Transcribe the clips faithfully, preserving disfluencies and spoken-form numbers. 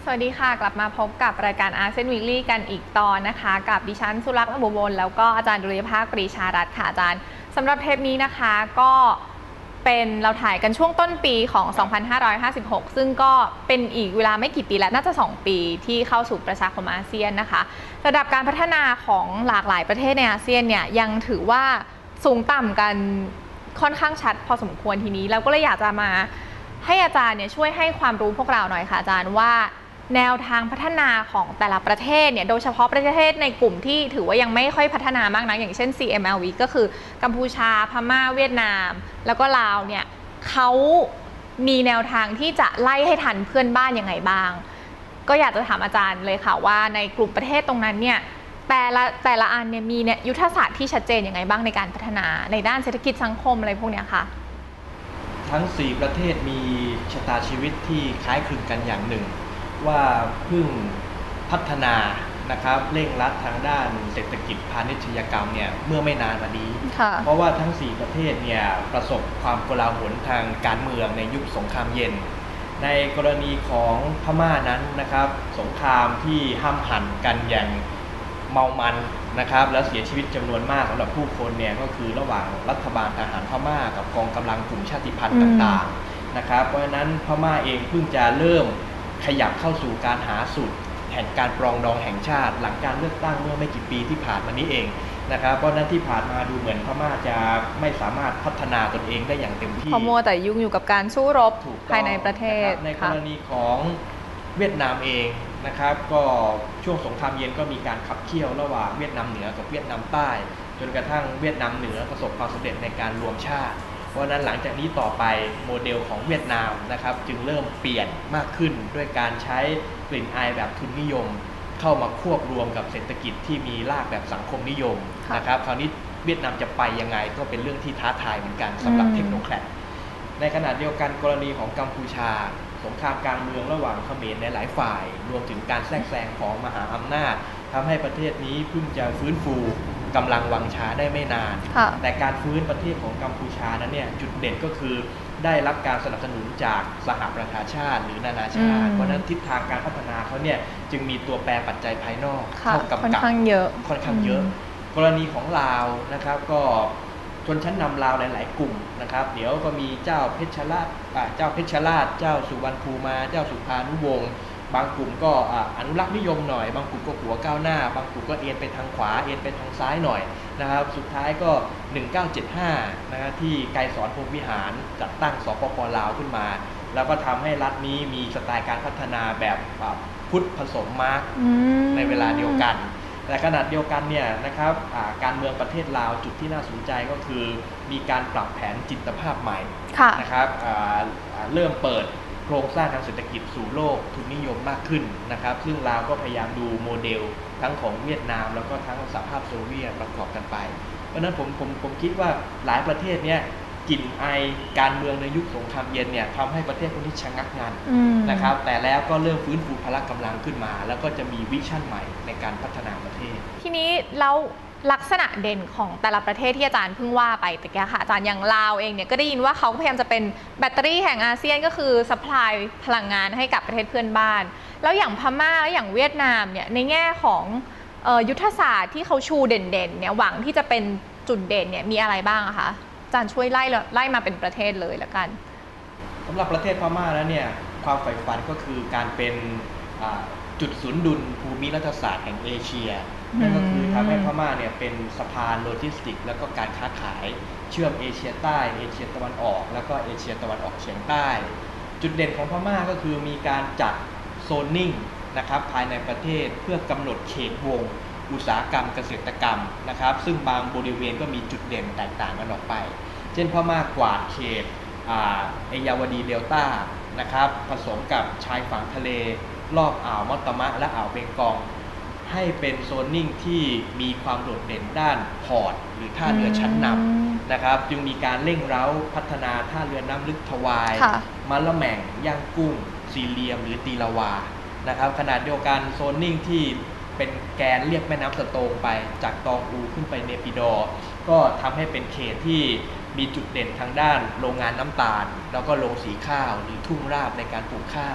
สวัสดีค่ะกลับมาพบกับรายการอาเซียนวีคลี่กันอีกตอนนะคะกับดิฉันสุรักษ์ อบุบลแล้วก็อาจารย์ดุริยภาค ปรีชารัตน์ค่ะอาจารย์สำหรับเทปนี้นะคะก็เป็นเราถ่ายกันช่วงต้นปีของ สองพันห้าร้อยห้าสิบหก ซึ่งก็เป็นอีกเวลาไม่กี่ปีแล้วน่าจะสองปีที่เข้าสู่ประชาคมอาเซียนนะคะระดับการพัฒนาของหลากหลายประเทศในอาเซียนเนี่ยยังถือว่าสูงต่ำกันค่อนข้างชัดพอสมควรทีนี้เราก็เลยอยากจะมาให้อาจารย์เนี่ยช่วยให้ความรู้พวกเราหน่อยค่ะอาจารย์ว่าแนวทางพัฒนาของแต่ละประเทศเนี่ยโดยเฉพาะประเทศในกลุ่มที่ถือว่ายังไม่ค่อยพัฒนามากนักอย่างเช่น ซี เอ็ม แอล วี ก็คือกัมพูชาพม่าเวียดนามแล้วก็ลาวเนี่ยเขามีแนวทางที่จะไล่ให้ทันเพื่อนบ้านยังไงบ้างก็อยากจะถามอาจารย์เลยค่ะว่าในกลุ่มประเทศตรงนั้นเนี่ยแต่ละแต่ละอันเนี่ยมีเนี่ยยุทธศาสตร์ที่ชัดเจนยังไงบ้างในการพัฒนาในด้านเศรษฐกิจสังคมอะไรพวกเนี้ยค่ะทั้งสี่ประเทศมีชะตาชีวิตที่คล้ายคลึงกันอย่างหนึ่งว่าเพิ่งพัฒนานะครับเร่งรัดทางด้านเศรษฐกิจพาณิชยกรรมเนี่ยเมื่อไม่นานมานี้เพราะว่าทั้งสี่ประเทศเนี่ยประสบความโกลาหลทางการเมืองในยุคสงครามเย็นในกรณีของพม่านั้นนะครับสงครามที่ห้ำหั่นกันอย่างเมามันนะครับแล้วเสียชีวิตจำนวนมากสำหรับผู้คนเนี่ยก็คือระหว่างรัฐบาลทหารพม่ากับกองกำลังกลุ่มชาติพันธุ์ต่างๆนะครับเพราะฉะนั้นพม่าเองเพิ่งจะเริ่มขยับเข้าสู่การหาสูตรแห่งการปรองดองแห่งชาติหลังการเลือกตั้งเมื่อไม่กี่ปีที่ผ่านมานี้เองนะครับเพราะนั้นที่ผ่านมาดูเหมือนพม่าจะไม่สามารถพัฒนาตนเองได้อย่างเต็มที่พมัวแต่ยุ่งอยู่กับการสู้รบภายในประเทศในกรณีของเวียดนามเองนะครับก็ช่วงสงครามเย็นก็มีการขับเคี่ยวระหว่างเวียดนามเหนือกับเวียดนามใต้จนกระทั่งเวียดนามเหนือประสบความสำเร็จในการรวมชาติเพราะนั้นหลังจากนี้ต่อไปโมเดลของเวียดนามนะครับจึงเริ่มเปลี่ยนมากขึ้นด้วยการใช้กลิ่นอายแบบทุนนิยมเข้ามาควบรวมกับเศรษฐกิจที่มีรากแบบสังคมนิยมนะครับคราวนี้เวียดนามจะไปยังไงก็เป็นเรื่องที่ท้าทายเหมือนกันสำหรับเทคโนแครดในขณะเดียวกันกรณีของกัมพูชาสงครามกลางเมืองระหว่างเขมรในหลายฝ่ายรวมถึงการแทรกแซงของมหาอำนาจทำให้ประเทศนี้เพิ่งจะฟื้นฟูกำลังวังชาได้ไม่นานแต่การฟื้นประเทศของกัมพูชานั้นเนี่ยจุดเด่นก็คือได้รับการสนับสนุนจากสหประชาชาติหรือนานาชาติเพราะนั้นทิศทางการพัฒนาเขาเนี่ยจึงมีตัวแปรปัจจัยภายนอกเข้ากำกับค่อนข้างเยอะค่อนข้างเยอะกรณีของลาวนะครับก็ชนชั้นนำลาวหลายๆกลุ่มนะครับเดี๋ยวก็มีเจ้าเพชรราชเจ้าเพชรราชเจ้าสุวรรณภูมาเจ้าสุภานุวงศ์บางกลุ่มก็อนุรักษ์นิยมหน่อยบางกลุ่มก็หัวก้าวหน้าบางกลุ่มก็เอ็นไปทางขวาเอ็นไปทางซ้ายหน่อยนะครับสุดท้ายก็หนึ่งเก้าเจ็ดห้านะที่ไกรสอนพรหมวิหารจัดตั้งสปป.ลาวขึ้นมาแล้วก็ทำให้รัฐนี้มีสไตล์การพัฒนาแบบพุทธผสมมาร์กในเวลาเดียวกันแต่ขณะเดียวกันเนี่ยนะครับการเมืองประเทศลาวจุดที่น่าสนใจก็คือมีการปรับแผนจิตภาพใหม่นะครับเริ่มเปิดโครงสร้างทางเศรษฐกิจสู่โลกทุนนิยมมากขึ้นนะครับซึ่งลาวก็พยายามดูโมเดลทั้งของเวียดนามแล้วก็ทั้งสหภาพโซเวียตประกอบกันไปเพราะนั้นผมผมผมคิดว่าหลายประเทศเนี่ยกลิ่นไอการเมืองในยุคสงครามเย็นเนี่ยทำให้ประเทศพวกนี้ชะงักงันนะครับแต่แล้วก็เริ่มฟื้นฟูพละกำลังขึ้นมาแล้วก็จะมีวิชั่นใหม่ในการพัฒนาประเทศทีนี้แล้วลักษณะเด่นของแต่ละประเทศที่อาจารย์เพิ่งว่าไปตะกี้ค่ะอาจารย์อย่างลาวเองเนี่ยก็ได้ยินว่าเขาพยายามจะเป็นแบตเตอรี่แห่งอาเซียนก็คือซัพพลายพลังงานให้กับประเทศเพื่อนบ้านแล้วอย่างพม่าและอย่างเวียดนามเนี่ยในแง่ของยุทธศาสตร์ที่เขาชูเด่นๆเนี่ยหวังที่จะเป็นจุดเด่นเนี่ยมีอะไรบ้างคะอาจารย์ช่วยไล่ไล่มาเป็นประเทศเลยละกันสำหรับประเทศพม่าแล้วเนี่ยความใฝ่ฝันก็คือการเป็นจุดศูนย์ดุลภูมิรัฐศาสตร์แห่งเอเชียนั่นก็คือทำให้พม่าเนี่ยเป็นสะพานโลจิสติกแล้วก็การค้าขายเชื่อมเอเชียใต้เอเชียตะวันออกแล้วก็เอเชียตะวันออกเฉียงใต้จุดเด่นของพม่าก็คือมีการจัดโซนนิ่งนะครับภายในประเทศเพื่อกำหนดเขตวงอุตสาหกรรมเกษตรกรรมนะครับซึ่งบางบริเวณก็มีจุดเด่นแตกต่างกันออกไปเช่นพม่ากวาดเขตเอญาวดีเดลต้านะครับผสมกับชายฝั่งทะเลรอบอ่าวมอตตมะและอ่าวเบงกอลให้เป็นโซนนิ่งที่มีความโดดเด่นด้านพอร์ตหรือท่าเรือชั้นนำนะครับจึงมีการเร่งเร้าพัฒนาท่าเรือน้ำลึกทวายมะละแม่งย่างกุ้งซีเลียมหรือตีลาวานะครับขณะเดียวกันโซนนิ่งที่เป็นแกนเรียกแม่น้ำสโตงไปจากตองอูขึ้นไปเนปิดอร์ก็ทำให้เป็นเขตที่มีจุดเด่นทางด้านโรงงานน้ำตาลแล้วก็โรงสีข้าวหรือทุ่งราบในการปลูกข้าว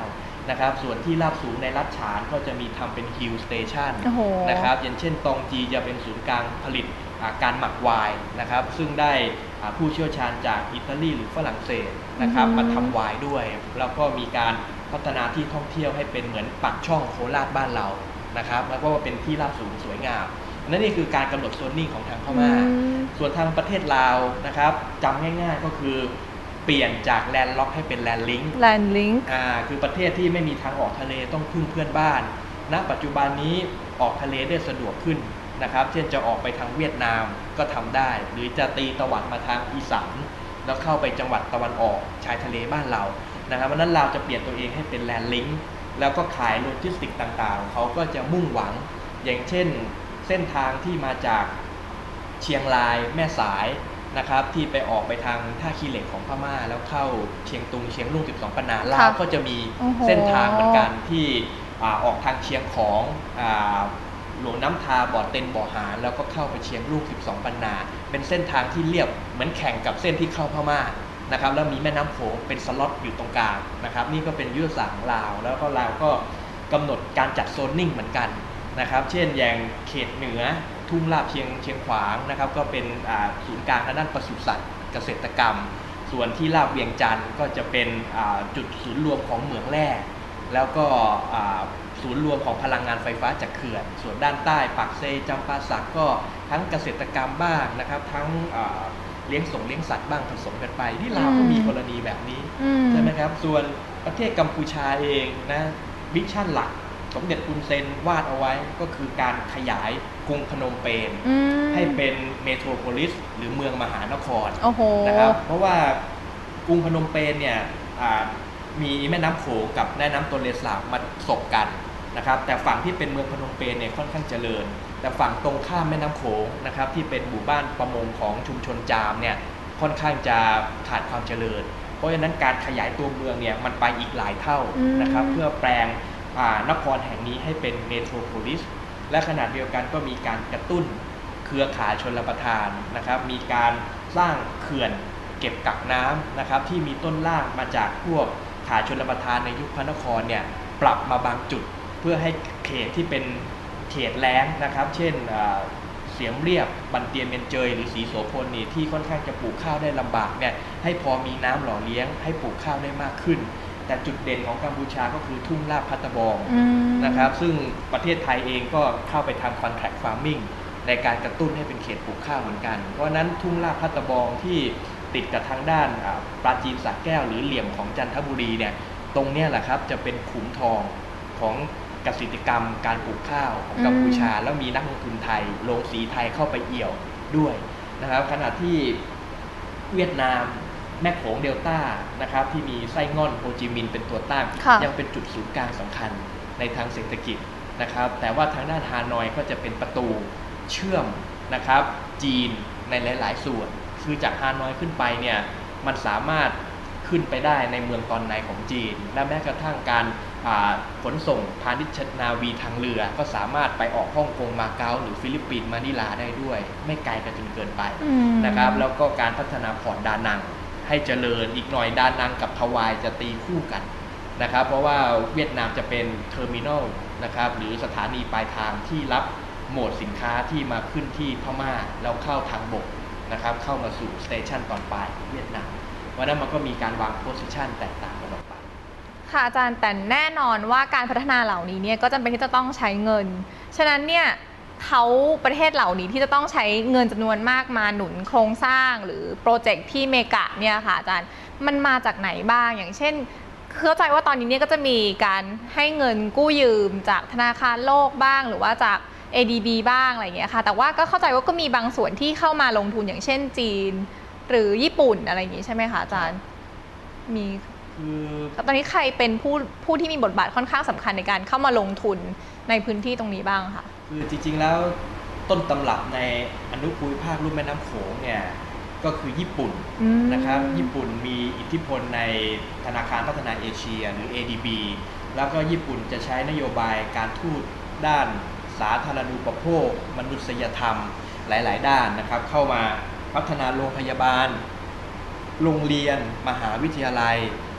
นะครับส่วนที่ราบสูงในรัฐฉานก็จะมีทำเป็นฮิลสเตชันโอ้โหนะครับอย่างเช่นตองจีจะเป็นศูนย์กลางผลิตอ่าการหมักไวน์นะครับซึ่งได้อ่าผู้เชี่ยวชาญจากอิตาลีหรือฝรั่งเศสนะครับอือหือมาทำไวน์ด้วย แล้วก็มีการพัฒนาที่ท่องเที่ยวให้เป็นเหมือนปากช่องโคราชบ้านเรานะครับแล้วก็เป็นที่ราบสูงสวยงามนั่นนี่คือการกำหนดโซนนิ่งของทางพม่าอืมส่วนทางประเทศลาวนะครับจำง่ายๆก็คือเปลี่ยนจากแลนด์ล็อกให้เป็นแลนด์ลิงก์แลนด์ลิงก์อ่าคือประเทศที่ไม่มีทางออกทะเลต้องพึ่งเพื่อนบ้าน ณ ปัจจุบันนี้ออกทะเลได้สะดวกขึ้นนะครับเช่นจะออกไปทางเวียดนามก็ทำได้ หรือจะตีตะวันมาทางอีสานแล้วเข้าไปจังหวัดตะวันออกชายทะเลบ้านเรานะครับวันนั้นเราจะเปลี่ยนตัวเองให้เป็นแลนด์ลิงก์แล้วก็ขายโลจิสติกต่างๆเขาก็จะมุ่งหวังอย่างเช่นเส้นทางที่มาจากเชียงรายแม่สายนะครับที่ไปออกไปทางท่าขี้เหล็กของพม่าแล้วเข้าเชียงตุงเชียงรุ่งสิบสองปันนาลาวก็จะมีเส้นทางเหมือนกันที่อ่าออกทางเชียงของอ่าหลวงน้ำทาบ่อเต็นบ่อหารแล้วก็เข้าไปเชียงรุ่งสิบสองปันนาเป็นเส้นทางที่เรียบเหมือนแข่งกับเส้นที่เข้าพม่านะครับแล้วมีแม่น้ำโขงเป็นสล็อตอยู่ตรงกลางนะครับนี่ก็เป็นยุทธศาสตร์ของลาวแล้วก็ลาวก็กำหนดการจัดโซนนิ่งเหมือนกันนะครับเช่นอย่างเขตเหนือทุ่งลาบเชียงเชียงขวางนะครับก็เป็นอ่าศูนย์กลางทางด้านปศุสัตว์เกษตรกรรมส่วนที่ลาบเวียงจันทร์ก็จะเป็นอ่าจุดศูนย์รวมของเหมืองแร่แล้วก็อ่าศูนย์รวมของพลังงานไฟฟ้าจากเขื่อนส่วนด้านใต้ปากเซจำปาสักก็ทั้งเกษตรกรรมบ้างนะครับทั้งอ่าเลี้ยงส่งเลี้ยงสัตว์บ้างผสมกันไปที่ลาวก็มีกรณีแบบนี้ใช่ไหมครับส่วนประเทศกัมพูชาเองนะวิชั่นหลักสมเด็จอุนเซนวาดเอาไว้ก็คือการขยายกรุงพนมเปญให้เป็นเมโทรโพลิสหรือเมืองมหานครนะครับเพราะว่ากรุงพนมเปญเนี่ยมีแม่น้ำโขงกับแม่น้ำโตเลสาบมาสบกันนะครับแต่ฝั่งที่เป็นเมืองพนมเปญเนี่ยค่อนข้างเจริญแต่ฝั่งตรงข้ามแม่น้ำโขงนะครับที่เป็นหมู่บ้านประมงของชุมชนจามเนี่ยค่อนข้างจะขาดความเจริญเพราะฉะนั้นการขยายตัวเมืองเนี่ยมันไปอีกหลายเท่านะครับเพื่อแปลงนครแห่งนี้ให้เป็นเมโทรโพลิสและขณะเดียวกันก็มีการกระตุ้นเครือข่ายชลประทานนะครับมีการสร้างเขื่อนเก็บกักน้ำนะครับที่มีต้นล่างมาจากพวกข่ายชลประทานในยุคพระนครเนี่ยปรับมาบางจุดเพื่อให้เขตที่เป็นเขตแล้งนะครับเช่นเสียมเรียบบันเตียนเมนเจยหรือศรีโสพลนี่ที่ค่อนข้างจะปลูกข้าวได้ลำบากเนี่ยให้พอมีน้ำหล่อเลี้ยงให้ปลูกข้าวได้มากขึ้นแต่จุดเด่นของกัมพูชาก็คือทุ่งลาบพัตบองนะครับซึ่งประเทศไทยเองก็เข้าไปทำ contract farming ในการกระตุ้นให้เป็นเขตปลูกข้าวเหมือนกันเพราะนั้นทุ่งลาบพัตบองที่ติดกับทางด้านปราจีนสระแก้วหรือเหลี่ยมของจันทบุรีเนี่ยตรงนี้แหละครับจะเป็นขุมทองของเกษตรกรรมการปลูกข้าวของกัมพูชาแล้วมีนักลงทุนไทยโรงสีไทยเข้าไปเอี่ยวด้วยนะครับขณะที่เวียดนามแม่โขงเดลต้านะครับที่มีไส้ง่อนโฮจิมินห์เป็นตัวตั้งยังเป็นจุดศูนย์กลางสำคัญในทางเศรษฐกิจนะครับแต่ว่าทางด้านฮานอยก็จะเป็นประตูเชื่อมนะครับจีนในหลายๆส่วนคือจากฮานอยขึ้นไปเนี่ยมันสามารถขึ้นไปได้ในเมืองตอนในของจีนและแม้กระทั่งการขนส่งพาณิชย์นาวีทางเรือก็สามารถไปออกฮ่องกงมาเก๊าหรือฟิลิปปินส์มะนิลาได้ด้วยไม่ไกลกันจนเกินไปนะครับแล้วก็การพัฒนาพอร์ตดานังให้เจริญอีกหน่อยดานังกับทวายจะตีคู่กันนะครับเพราะว่าเวียดนามจะเป็นเทอร์มินอลนะครับหรือสถานีปลายทางที่รับโหมดสินค้าที่มาขึ้นที่พม่าแล้วเข้าทางบกนะครับเข้ามาสู่สเตชันตอนปลายเวียดนามวันนั้นมันก็มีการวางโพสิชันแตกต่างกันออกไปค่ะอาจารย์แต่แน่นอนว่าการพัฒนาเหล่านี้เนี่ยก็จำเป็นที่จะต้องใช้เงินฉะนั้นเนี่ยเขาประเทศเหล่านี้ที่จะต้องใช้เงินจำนวนมากมาหนุนโครงสร้างหรือโปรเจกต์ที่เมกะเนี่ยค่ะอาจารย์มันมาจากไหนบ้างอย่างเช่นเข้าใจว่าตอนนี้เนี่ยก็จะมีการให้เงินกู้ยืมจากธนาคารโลกบ้างหรือว่าจาก เอ ดี บี บ้างอะไรอย่างเงี้ยค่ะแต่ว่าก็เข้าใจว่าก็มีบางส่วนที่เข้ามาลงทุนอย่างเช่นจีนหรือญี่ปุ่นอะไรอย่างงี้ใช่ไหมคะอาจารย์มีคือตอนนี้ใครเป็นผู้ผู้ที่มีบทบาทค่อนข้างสำคัญในการเข้ามาลงทุนในพื้นที่ตรงนี้บ้างค่ะคือจริงๆแล้วต้นตำรับในอนุภูมิภาคลุ่มแม่น้ำโขงเนี่ยก็คือญี่ปุ่นนะครับญี่ปุ่นมีอิทธิพลในธนาคารพัฒนาเอเชียหรือ เอ ดี บี แล้วก็ญี่ปุ่นจะใช้นโยบายการทูตด้านสาธารณูปโภคมนุษยธรรมหลายๆด้านนะครับเข้ามาพัฒนาโรงพยาบาลโรงเรียนมหาวิทยาลัย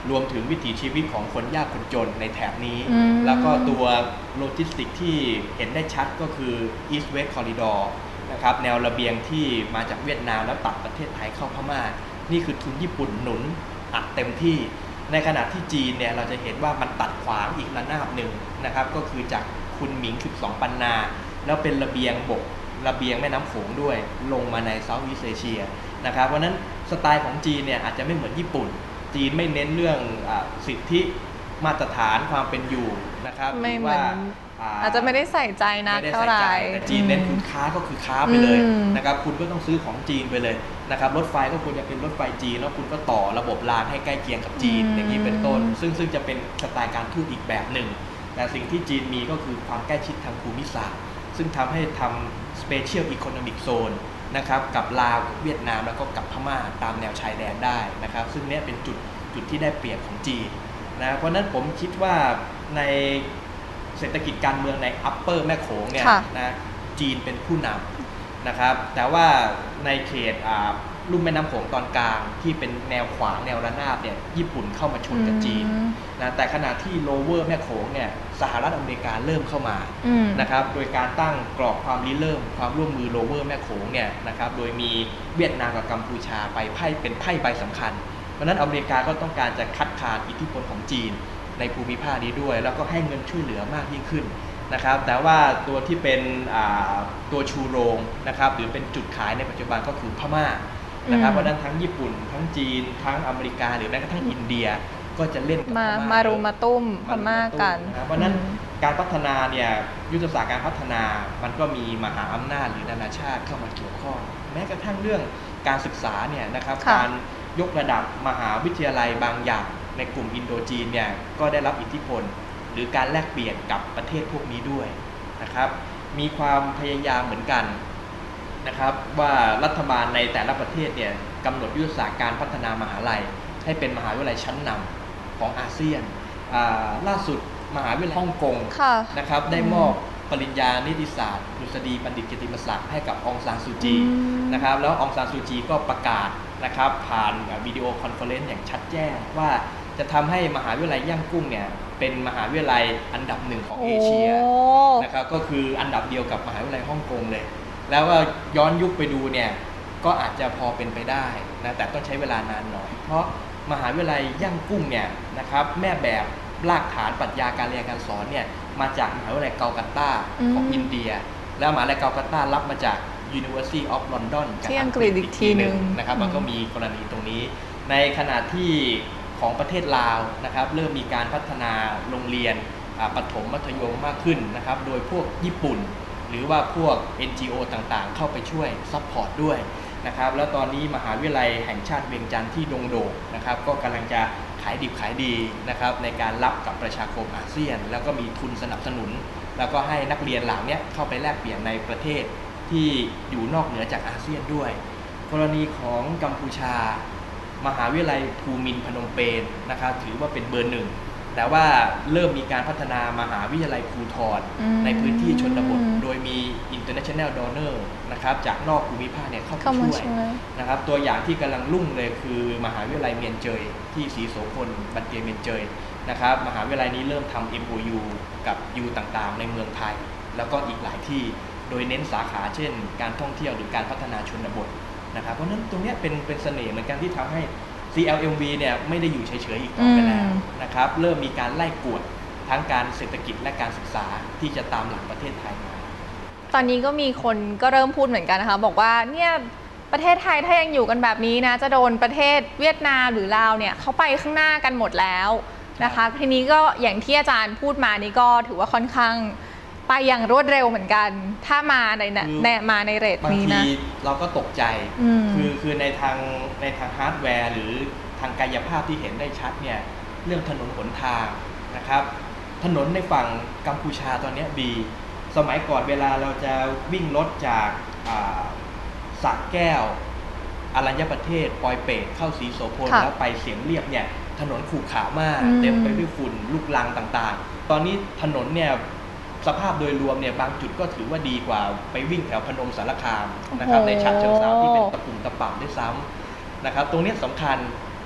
รวมถึงวิถีชีวิตของคนยากคนจนในแถบนี้อืมแล้วก็ตัวโลจิสติกที่เห็นได้ชัดก็คือ East West Corridor นะครับแนวระเบียงที่มาจากเวียดนามแล้วตัดประเทศไทยเข้าพม่านี่คือทุนญี่ปุ่นหนุนอัดเต็มที่ในขณะที่จีนเนี่ยเราจะเห็นว่ามันตัดขวางอีกระนาบหนึ่งนะครับก็คือจากคุนหมิงสิบสองปันนาแล้วเป็นระเบียงบกระเบียงแม่น้ำโขงด้วยลงมาในเซาท์อีสต์เอเชียนะครับเพราะนั้นสไตล์ของจีนเนี่ยอาจจะไม่เหมือนญี่ปุ่นจีนไม่เน้นเรื่องอสิทธิมาตรฐานความเป็นอยู่นะครับไม่เหมืว่าอนอาจจะไม่ได้ใส่ใจนะไม่ได้เท่าใส่ไหใจร่แต่จีนเน้นคุณค้าก็คือค้าไปเลยอืมนะครับคุณก็ต้องซื้อของจีนไปเลยนะครับรถไฟก็ควรจะเป็นรถไฟจีนแล้วคุณก็ต่อระบบรางให้ใกล้เคียงกับจีนอย่างนี้เป็นต้นซึ่งซึ่งจะเป็นสไตล์การทูตอีกแบบหนึ่งแต่สิ่งที่จีนมีก็คือความใกล้ชิดทางภูมิศาสตร์ซึ่งทำให้ทำ Special Economic Zone นะครับกับลาวกับเวียดนามแล้วก็กับพม่าตามแนวชายแดนได้นะครับซึ่งเนี้ยเป็นจุดจุดที่ได้เปรียบของจีนนะเพราะนั้นผมคิดว่าในเศรษฐกิจการเมืองใน Upper แม่โขงเนี่ยค่ะนะจีนเป็นผู้นำนะครับแต่ว่าในเขตลุ่มแม่น้ำโขงตอนกลางที่เป็นแนวขวางแนวระนาบเนี่ยญี่ปุ่นเข้ามาชนกับจีนอืมนะแต่ขณะที่ Lower แม่โขงเนี่ยสหรัฐอเมริกาเริ่มเข้ามาอืมนะครับโดยการตั้งกรอบความริเริ่มความร่วมมือ Lower แม่โขงเนี่ยนะครับโดยมีเวียดนามกับกัมพูชาไปไพ่เป็นไพ่ใบสำคัญเพราะนั้นอเมริกาก็ต้องการจะคัดค้านอิทธิพลของจีนในภูมิภาคนี้ด้วยแล้วก็ให้เงินช่วยเหลือมากยิ่งขึ้นนะครับแต่ว่าตัวที่เป็นตัวชูโรงนะครับหรือเป็นจุดขายในปัจจุบันก็คือพม่านะครับเพราะนั้นทั้งญี่ปุ่นทั้งจีนทั้งอเมริกาหรือแม้กระทั่งอินเดียก็จะเล่นกับพมาม่ามารุมมาตุ้มพม่ากันนะครับเพราะนั้นอืมการพัฒนาเนี่ยยุทธศาสตร์การพัฒนามันก็มีมหาอำนาจหรือนานาชาติเข้ามาเกี่ยวข้องแม้กระทั่งเรื่องการศึกษาเนี่ยนะครับค่ะการยกระดับมหาวิทยาลัยบางอย่างในกลุ่มอินโดจีนเนี่ยก็ได้รับอิทธิพลหรือการแลกเปลี่ยนกับประเทศพวกนี้ด้วยนะครับมีความพยายามเหมือนกันนะครับว่ารัฐบาลในแต่ละประเทศเนี่ยกำหนดยุทธศาสตร์การพัฒนามหาลัยให้เป็นมหาวิทยาลัยชั้นนำของอาเซียนอ่าล่าสุดมหาวิทยาลัยฮ่องกงค่ะนะครับได้มอบปริญญานิติศาสตร์ดุษฎีบัณฑิตกิตติมศักดิ์ให้กับองซานซูจีอืมนะครับแล้วองซานซูจีก็ประกาศนะครับผ่านวิดีโอคอนเฟอเรนซ์อย่างชัดแจ้งว่าจะทำให้มหาวิทยาลัยย่างกุ้งเนี่ยเป็นมหาวิทยาลัยอันดับหนึ่งของเอเชียโอ้นะครับก็คืออันดับเดียวกับมหาวิทยาลัยฮ่องกงเลย แล้วก็ย้อนยุคไปดูเนี่ยก็อาจจะพอเป็นไปได้นะแต่ต้องใช้เวลานานหน่อย เพราะมหาวิทยาลัยย่างกุ้งเนี่ยนะครับแม่แบบรากฐานปรัชญาการเรียนการสอนเนี่ยมาจากมหาวิทยาลัยเกากัตตาของอินเดีย แล้วมหาวิทยาลัยเกากัตตารับมาจาก University of London จากที่อังกฤษอีกทีหนึ่งนะครับมันก็มีกรณีตรงนี้ ในขณะที่ของประเทศลาวนะครับเริ่มมีการพัฒนาโรงเรียนประถมมัธยมมากขึ้นนะครับโดยพวกญี่ปุ่น หรือว่าพวก เอ็น จี โอ ต่างๆ เข้าไปช่วยซัพพอร์ตด้วยนะครับแล้วตอนนี้มหาวิทยาลัยแห่งชาติเวียงจันทร์ที่ดงโดกนะครับก็กำลังจะขายดิบขายดีนะครับในการรับกับประชาคมอาเซียน แล้วก็มีทุนสนับสนุน แล้วก็ให้นักเรียนเหล่านี้เข้าไปแลกเปลี่ยนในประเทศที่อยู่นอกเหนือจากอาเซียนด้วย กรณีของกัมพูชา มหาวิทยาลัยภูมินทร์พนมเปญนะครับถือว่าเป็นเบอร์หนึ่งแต่ว่าเริ่มมีการพัฒนามหาวิทยาลัยภูธรอืมในพื้นที่ชนบทโดยมี International Donor นะครับจากนอกภูมิภาคเนี่ยเข้าไปเข้ามาช่วยช่วยนะครับตัวอย่างที่กำลังรุ่งเลยคือมหาวิทยาลัยเมียนเจยที่ศรีโสพลบันเตียเมียนเจยนะครับมหาวิทยาลัยนี้เริ่มทำ เอ็ม โอ ยู กับ ยู ต่างๆ ในเมืองไทย แล้วก็อีกหลายที่โดยเน้นสาขาเช่น การท่องเที่ยวหรือการพัฒนาชนบทนะครับเพราะฉะนั้นตรงนี้เป็นเป็นเสน่ห์เหมือนกันที่ทำให้ ซี แอล เอ็ม วี เนี่ยไม่ได้อยู่เฉยๆอีกต่อไปแล้วอืมนะครับเริ่มมีการไล่กวดทั้งการเศรษฐกิจและการศึกษาที่จะตามหลังประเทศไทยมาตอนนี้ก็มีคนก็เริ่มพูดเหมือนกันนะคะบอกว่าเนี่ยประเทศไทยถ้ายังอยู่กันแบบนี้นะจะโดนประเทศเวียดนามหรือลาวเนี่ยเขาไปข้างหน้ากันหมดแล้วนะคะทีนี้ก็อย่างที่อาจารย์พูดมานี่ก็ถือว่าค่อนข้างไปอย่างรวดเร็วเหมือนกัน ถ้ามาในนะคือในมาในเรทบางนี้ทีนะเราก็ตกใจอืมคือคือในทางในทางฮาร์ดแวร์หรือทางกายภาพที่เห็นได้ชัดเนี่ยเรื่องถนนหนทางนะครับถนนในฝั่งกัมพูชาตอนนี้ดี สมัยก่อนเวลาเราจะวิ่งรถจากอ่าสระแก้วอรัญญประเทศปอยเปตเข้าศรีโสพลค่ะแล้วไปเสียงเรียบเนี่ยถนนขรุขระมากอืมเต็มไปด้วยฝุ่นลูกรังต่างๆ ตอนนี้ถนนเนี่ยสภาพโดยรวมเนี่ยบางจุดก็ถือว่าดีกว่าไปวิ่งแถวพนมสารคามนะครับในฉะเชิงเทราที่เป็นตะปุ่มตะป่ำด้วยซ้ำนะครับตรงนี้สำคัญ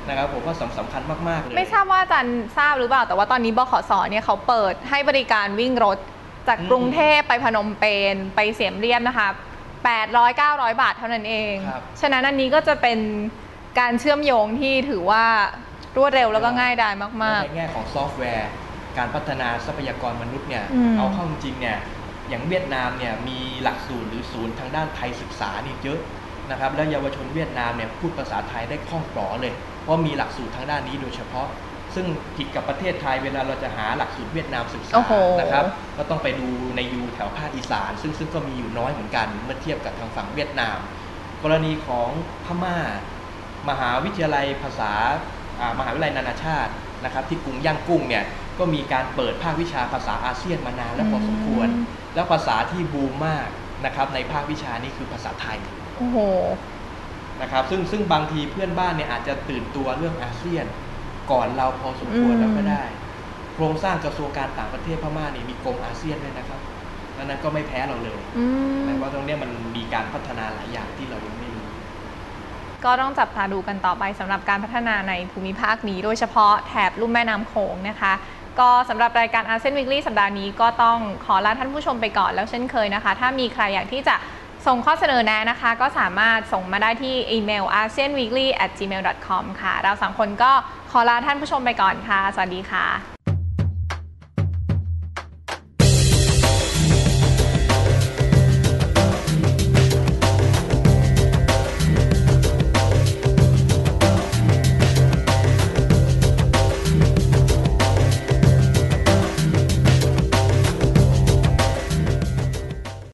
นะครับผมว่าสำสำคัญมากๆเลยไม่ทราบว่าอาจารย์ทราบหรือเปล่าแต่ว่าตอนนี้บขสเนี่ยเขาเปิดให้บริการวิ่งรถจากอืมกรุงเทพไปพนมเปญไปเสียมเรียบนะคะแปดร้อย เก้าร้อย บาทเท่านั้นเองครับฉะนั้นอันนี้ก็จะเป็นการเชื่อมโยงที่ถือว่ารวดเร็วแล้วก็ง่ายดายมากในแง่ของซอฟต์แวร์ การพัฒนาทรัพยากรมนุษย์เนี่ยอืมเอาเข้าจริงๆเนี่ยอย่างเวียดนามเนี่ยมีหลักสูตรหรือศูนย์ทางด้านไทยศึกษานี่เยอะนะครับแล้วเยาวชนเวียดนามเนี่ยพูดภาษาไทยได้คล่องปลอเลยเพราะมีหลักสูตรทางด้านนี้โดยเฉพาะ ซึ่งผิดกับประเทศไทยเวลาเราจะหาหลักสูตรเวียดนามศึกษาโอ้โหนะครับก็ต้องไปดูในยูแถวภาคอีสาน ซึ่งซึ่งก็มีอยู่น้อยเหมือนกันเมื่อเทียบกับทางฝั่งเวียดนาม กรณีของพม่ามหาวิทยาลัยภาษาอ่ามหาวิทยาลัยนานาชาตินะครับที่กรุงย่างกุ้งเนี่ยก็มีการเปิดภาควิชาภาษาอาเซียนมานานแล้วพอสมควรอืมแล้วภาษาที่บูมมากนะครับในภาควิชานี้คือภาษาไทยๆโอ้โหนะครับซึ่งซึ่งบางทีเพื่อนบ้านเนี่ยอาจจะตื่นตัวเรื่องอาเซียน ก่อนเราพอสมควรอืมแล้วก็ได้ โครงสร้างกระทรวงการต่างประเทศพม่านี่มีกรมอาเซียนด้วยนะครับดังนั้นก็ไม่แพ้เราเลยอืมแต่ว่าตรงเนี้ยมันมีการพัฒนาหลายอย่างที่เรายังไม่รู้ก็ต้องจับตาดูกันต่อไปสำหรับการพัฒนาในภูมิภาคนี้ โดยเฉพาะแถบลุ่มแม่น้ำโขงนะคะ ก็สำหรับรายการ อาเซียน วีคลี่ สัปดาห์นี้ก็ต้องขอลาท่านผู้ชมไปก่อนแล้วเช่นเคยนะคะ ถ้ามีใครอยากที่จะส่งข้อเสนอแนะนะคะ ก็สามารถส่งมาได้ที่อีเมล อาเซียนวีคลี่ แอท จีเมล ดอท คอม ค่ะ เราสามคนก็ขอลาท่านผู้ชมไปก่อนค่ะ สวัสดีค่ะ